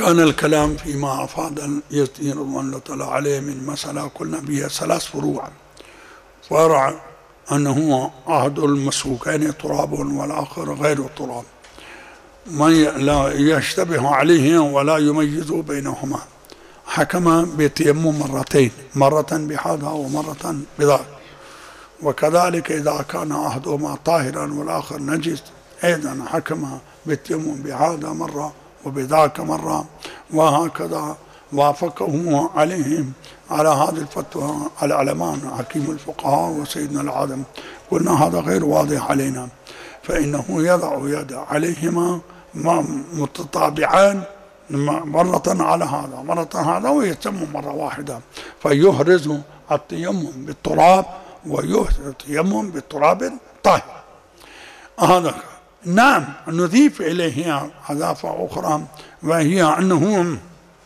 كان الكلام فيما أفاد يزيد رضوان الله تعالى عليه من مسألة قلنا بها 3 فروع. فرع أنه أحد المسروقين تراب والآخر غير تراب، ما لا يشتبه عليه ولا يميز بينهما، حكم بالتيمم مرتين، مرة بهذا ومرة بذاك. وكذلك إذا كان أحدهما طاهرا والآخر نجس أيضا حكم بالتيمم بهذا مرة وبذاك مرة، وهكذا وافقه عليهم على هذه الفتوى العلمان حكيم الفقهاء وسيدنا العالم. قلنا هذا غير واضح علينا، فإنه يضع يد عليهما متتابعان، مرة على هذا مرة هذا، ويتم مرة واحدة، فيهرز التيمم بالتراب ويهرز التيمم بالتراب طاهر. هذا نعم. نضيف إليه أضافة أخرى، وهي أنه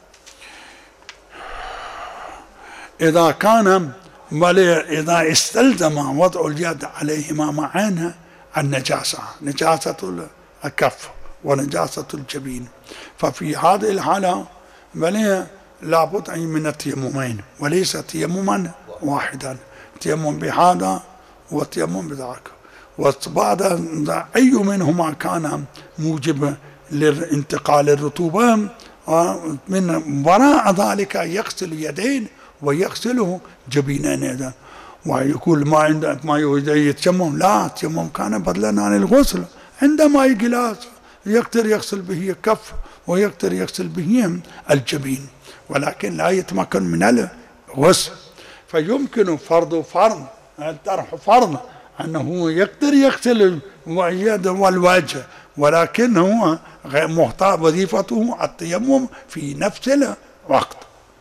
إذا كان إذا استلزم وضع اليد عليهما معانا النجاسة، نجاسة الكف ونجاسة الجبين، ففي هذه الحالة لابد من التيممين وليس تيمما واحدا، تيمم بهذا وتيمم بذاك. وبعد أي منهما كان موجب لانتقال الرطوبة، من وراء ذلك يغسل يدين ويغسله جبينين أيضا. ويقول ما عندك ما يتيمم، لا، التيمم كان بدلا عن الغسل. عندما يجلس يقدر يغسل به الكف ويقدر يغسل به الجبين، ولكن لا يتمكن من الغسل. فيمكن فرض الطرح فرض أنه يقدر يغسل اليد والوجه، ولكنه محتاج وظيفته التيمم في نفس الوقت.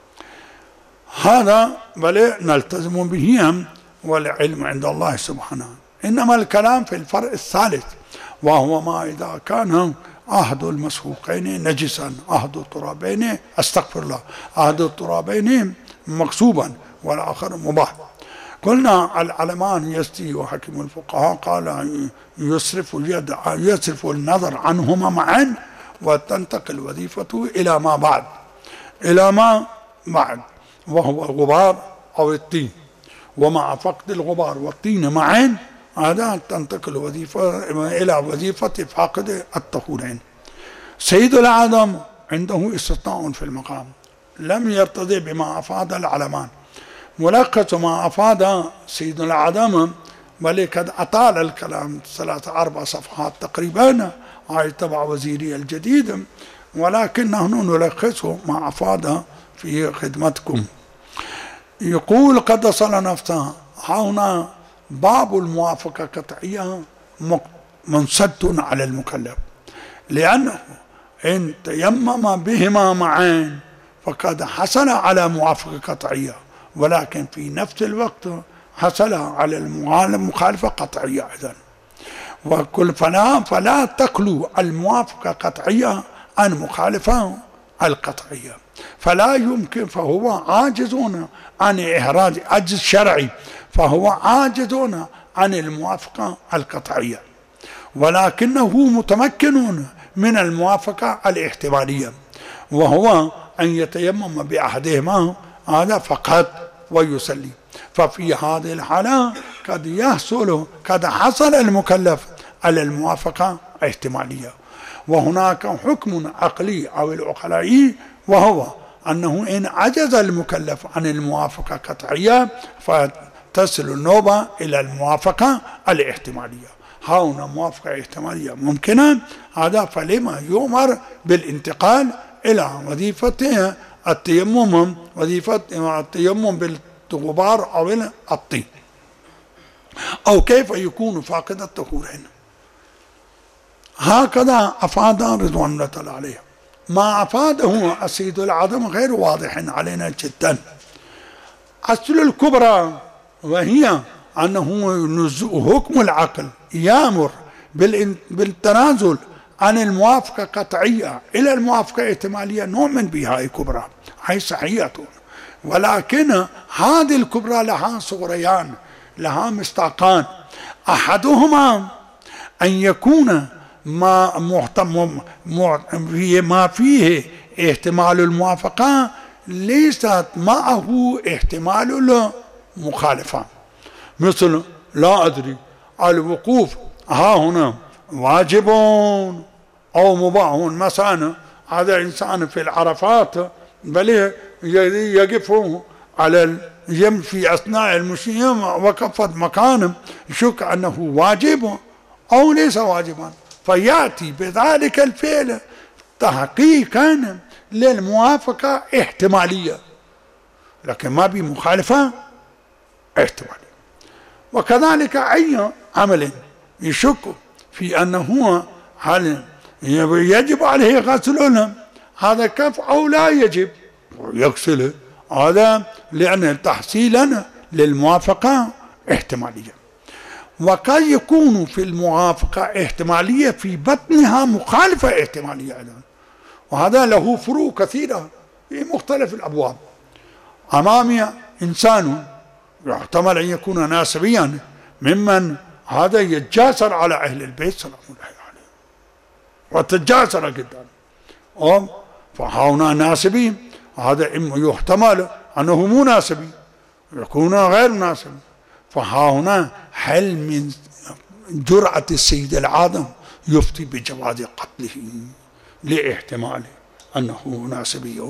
هذا بل نلتزم به، والعلم عند الله سبحانه. إنما الكلام في الفرع الثالث، وهو ما إذا كان أحد المسروقين نجسا، أحد الترابين استغفر الله، أحد الترابين مغصوبا والآخر مباح. قلنا العلمان يستي وحكم الفقهاء قال يصرف النظر عنهما معا، وتنتقل وظيفته إلى ما بعد، وهو الغبار أو الطين. ومع فقد الغبار والطين معا هذا تنتقل إلى وظيفة فاقد الطهورين. سيد العدم عنده استثناء في المقام، لم يرتضي بما أفاد العلمان. ملخص ما أفاد سيد العدم، بل قد أطال الكلام 3-4 صفحات تقريبا تبع وزيري الجديد، ولكن نحن نلخص ما أفاد في خدمتكم. يقول قدس الله نفسه هنا باب الموافقة قطعية منصد على المكلف، لأنه إن تيمم بهما معا فقد حصل على موافقة قطعية، ولكن في نفس الوقت حصل على المخالفة قطعية أيضا. فلا تخلو الموافقة قطعية عن مخالفة القطعية، فلا يمكن، فهو عاجزون عن إحراز عجز شرعي، فهو عاجزون عن الموافقة القطعية، ولكنه متمكنون من الموافقة الاحتمالية، وهو أن يتيمم بأحدهما هذا فقط ويصلي. ففي هذه الحالة قد حصل المكلف على الموافقة الاحتمالية. وهناك حكم عقلي أو العقلائي، وهو أنه إن عجز المكلف عن الموافقة القطعية فتصل النوبة إلى الموافقة الاحتمالية. هنا موافقة احتمالية ممكنة، هذا فلما يؤمر بالانتقال إلى وظيفة التيمم، وظيفة التيمم بالغبار أو الطين، أو كيف يكون فاقد الطهورين. هكذا أفاد رضوان الله تعالى عليه. ما أفاده السيد العدم غير واضح علينا جدا. أصل الكبرى وهي أنه حكم العقل يأمر بالتنازل عن الموافقة قطعية إلى الموافقة احتمالية، نؤمن بها كبرى، هي صحيحة، ولكن هذه الكبرى لها صغريان، لها مصداقان. أحدهما أن يكون ما فيه احتمال الموافقة ليست معه احتمال المخالفة. مثل لا أدري الوقوف ها هنا واجب أو مباح. مثلا هذا إنسان في العرفات بل يقف على في أثناء المشي وقفت مكان يشك أنه واجب أو ليس واجبا، فيأتي بذلك الفعل تحقيقا للموافقة احتمالية، لكن ما بمخالفة احتمالية. وكذلك أي عمل يشك في أنه هل يجب عليه غسل هذا كف أو لا يجب يغسله، هذا لأن تحصيلا للموافقة احتمالية. وقد يكون في الموافقة احتمالية في بطنها مخالفة احتمالية أيضا، وهذا له فروق كثيرة في مختلف الأبواب. أمامي إنسان يحتمل أن يكون ناسبيا ممن هذا يتجاسر على أهل البيت سلام الله عليه وتجاسر جدا، فهنا ناسبي، هذا يحتمل أنه مو ناسبي يكون غير ناسبي. فهنا هل من جرعة السيد العادم يفتي بجواز قتله لاحتمال أنه ناسبي؟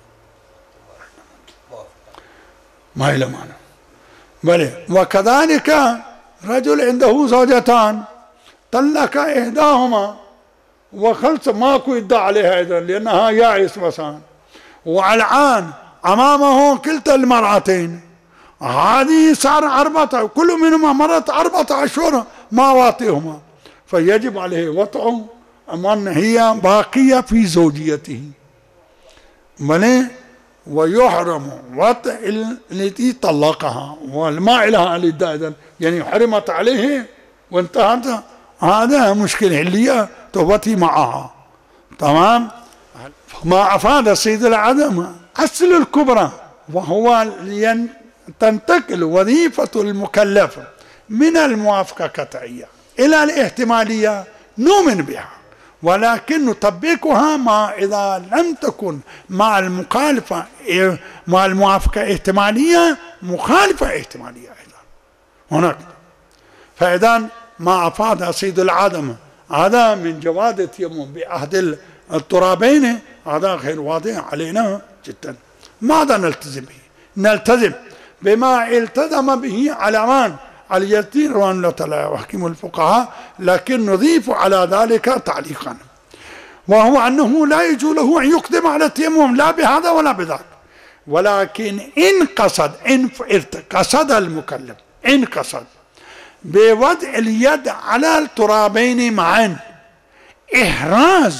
ما إلى معنى. بل وكذلك رجل عنده زوجتان طلق إحداهما وخلص ماكو يدعى عليها أيضا لأنها يائس مثلا، والآن أمامه كلتا المرأتين، هذه صار 4 كل منهما مرت 4 أشهر ما واطئهما، فيجب عليه وطئ أمان هي باقية في زوجيته، بل ويحرم وطئ التي طلقها وما لها الإدعاء، يعني حرمت عليه وانتهت. هذا مشكلة اللي توبتي معها تمام. ما أفاد السيد العدم أصل الكبرى، وهو تنتقل وظيفة المكلف من الموافقة القطعية إلى الاحتمالية، نؤمن بها ولكن نطبقها ما إذا لم تكن مع المخالفة مع الموافقة احتمالية مخالفة احتمالية أيضا هناك. فإذا ما أفاد سيد العدم هذا من جواز التيمم بأحد الترابين هذا غير واضح علينا جدا. ماذا نلتزم به؟ نلتزم بما التزم به علمان اليسير وحكيم الفقهاء، لكن نضيف على ذلك تعليقا، وهو أنه لا يجوز له أن يقدم على التيمم لا بهذا ولا بذاك، ولكن إن قصد المكلف إن قصد بوضع اليد على الترابين معا، إحراز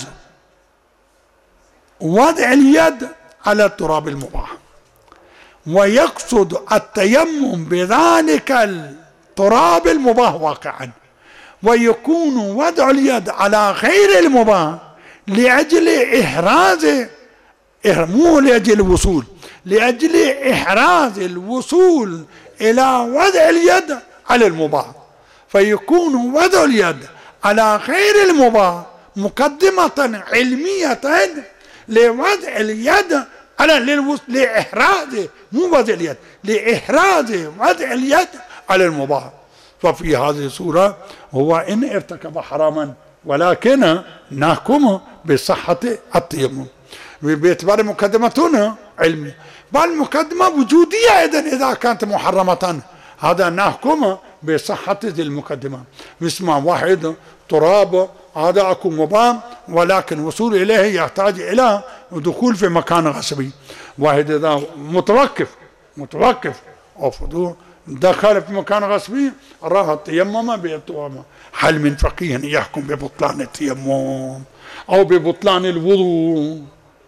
وضع اليد على التراب المباح ويقصد التيمم بذلك التراب المباح واقعا، ويكون وضع اليد على غير المباح لأجل إحراز مو لأجل الوصول، لأجل إحراز الوصول إلى وضع اليد على المباح، فيكون وضع اليد على غير المباح مقدمة علمية لوضع اليد على لإحراز مو وضع اليد لإحراز وضع اليد على المباح. ففي هذه الصورة هو إن ارتكب حراما، ولكن نحكم بصحة التيمم باعتبار مقدمتنا علمية، بل مقدمة وجودية أيضا إذا كانت محرمة، هذا نحكم بصحة ذي المقدمة. مثل واحد تراب هذا أكو مباح ولكن وصول إليه يحتاج إلى دخول في مكان غصبي، واحد إذا متوقف أو فضول دخل في مكان غصبي راه التيمم بالتوامة. هل من فقيه يحكم ببطلان التيمم أو ببطلان الوضوء؟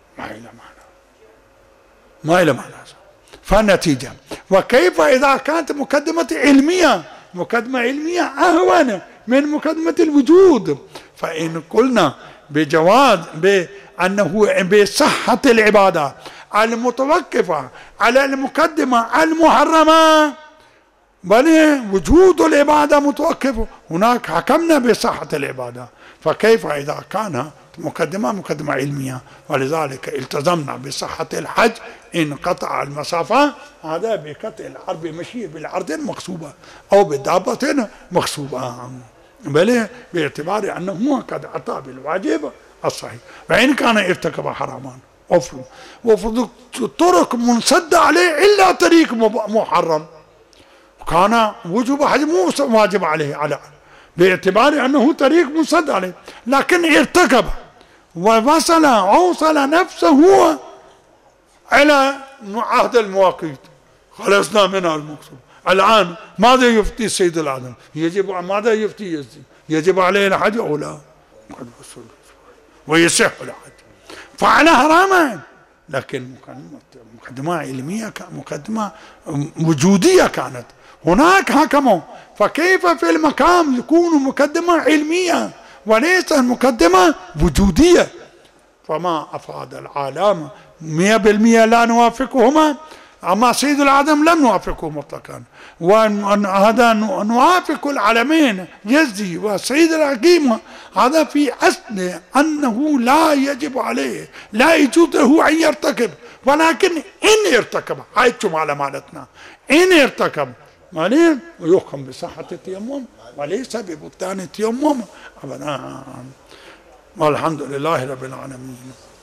ما إلى معنى. فالنتيجة وكيف إذا كانت مقدمة علمية أهون من مقدمة الوجود؟ فإن قلنا بجواز بأنه بصحة العبادة المتوقفة على المقدمة المحرمة بل وجود العبادة متوقف. هناك حكمنا بصحة العبادة، فكيف إذا كان مقدمة علمية؟ ولذلك التزمنا بصحة الحج إن قطع المسافة، هذا بقطع العرض، بمشي بالعرض مغصوبة أو بدابة مغصوبة، بل باعتبار أنه قد أتى بالواجب الصحيح، وإن كان ارتكب حراما وفرض الطرق منسدة عليه إلا طريق محرم، كان وجوب حج مو واجب عليه على باعتبار أنه طريق منسد عليه، لكن ارتكب أوصل نفسه على عهد المواقيت، خلصنا منها المقصود. الآن ماذا يفتي سيد العالم؟ ماذا يفتي يزيد؟ يجب عليه الحج أو لا؟ ويصح الحج، فعل حراما، لكن مقدمة علمية، مقدمة وجودية كانت. هناك حكموا، فكيف في المقام يكون مقدمة علمية وليس مقدمة وجودية؟ فما أفاد العالم 100% لا نوافقهما، أما سيد العالم لم نوافقه مطلقا، وهذا نوافق العالمين يزدي وسيد الحكيم، هذا في أصل أنه لا يجب عليه، لا يجوز له أن يرتكب، ولكن إن ارتكب، هاي على مالتنا، إن ارتكب مالين ويحكم بصحة التيمم وليس ببطلان التيمم أبدا. والحمد لله رب العالمين.